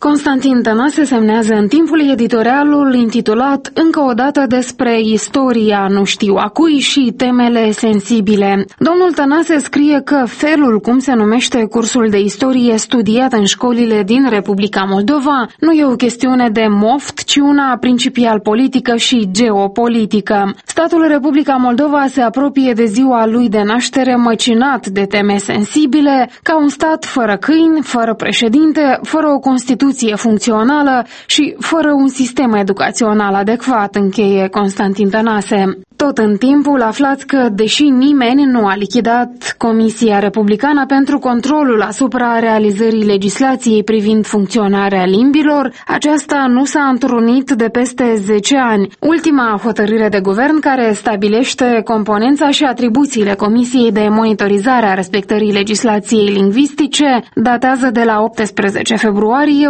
Constantin Tănase semnează în Timpul editorialul intitulat Încă o dată despre istoria nu știu a cui și temele sensibile. Domnul Tănase scrie că felul cum se numește cursul de istorie studiat în școlile din Republica Moldova nu e o chestiune de moft, ci una principial politică și geopolitică. Statul Republica Moldova se apropie de ziua lui de naștere măcinat de teme sensibile, ca un stat fără câini, fără președinte, fără o Constituție funcțională și fără un sistem educațional adecvat, încheie Constantin Tănase. Tot în Timpul aflați că, deși nimeni nu a lichidat Comisia Republicană pentru controlul asupra realizării legislației privind funcționarea limbilor, aceasta nu s-a întrunit de peste 10 ani. Ultima hotărâre de guvern care stabilește componența și atribuțiile Comisiei de monitorizare a respectării legislației lingvistice datează de la 18 februarie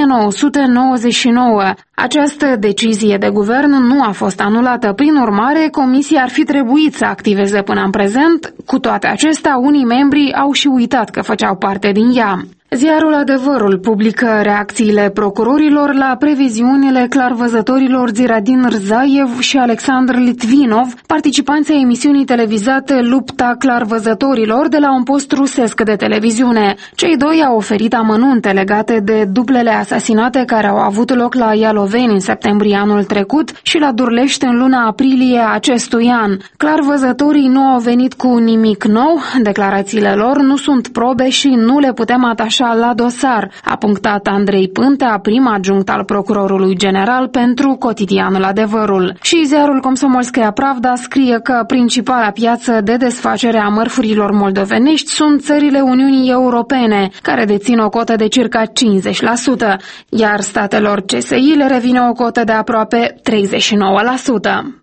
1999. Această decizie de guvern nu a fost anulată, prin urmare, Comisia ar fi trebuit să activeze până în prezent. Cu toate acestea, unii membri au și uitat că făceau parte din ea. Ziarul Adevărul publică reacțiile procurorilor la previziunile clarvăzătorilor Ziradin Rzaev și Alexandru Litvinov, participanți ai emisiunii televizate Lupta clarvăzătorilor de la un post rusesc de televiziune. Cei doi au oferit amănunte legate de dublele asasinate care au avut loc la Ialoveni în septembrie anul trecut și la Durlești în luna aprilie acestui an. Clarvăzătorii nu au venit cu nimic nou, declarațiile lor nu sunt probe și nu le putem atașa la dosar, a punctat Andrei Pântea, prim adjunct al procurorului general pentru cotidianul Adevărul. Și ziarul Komsomolskaya Pravda scrie că principala piață de desfacere a mărfurilor moldovenești sunt țările Uniunii Europene, care dețin o cotă de circa 50%, iar statelor CSI le revine o cotă de aproape 39%.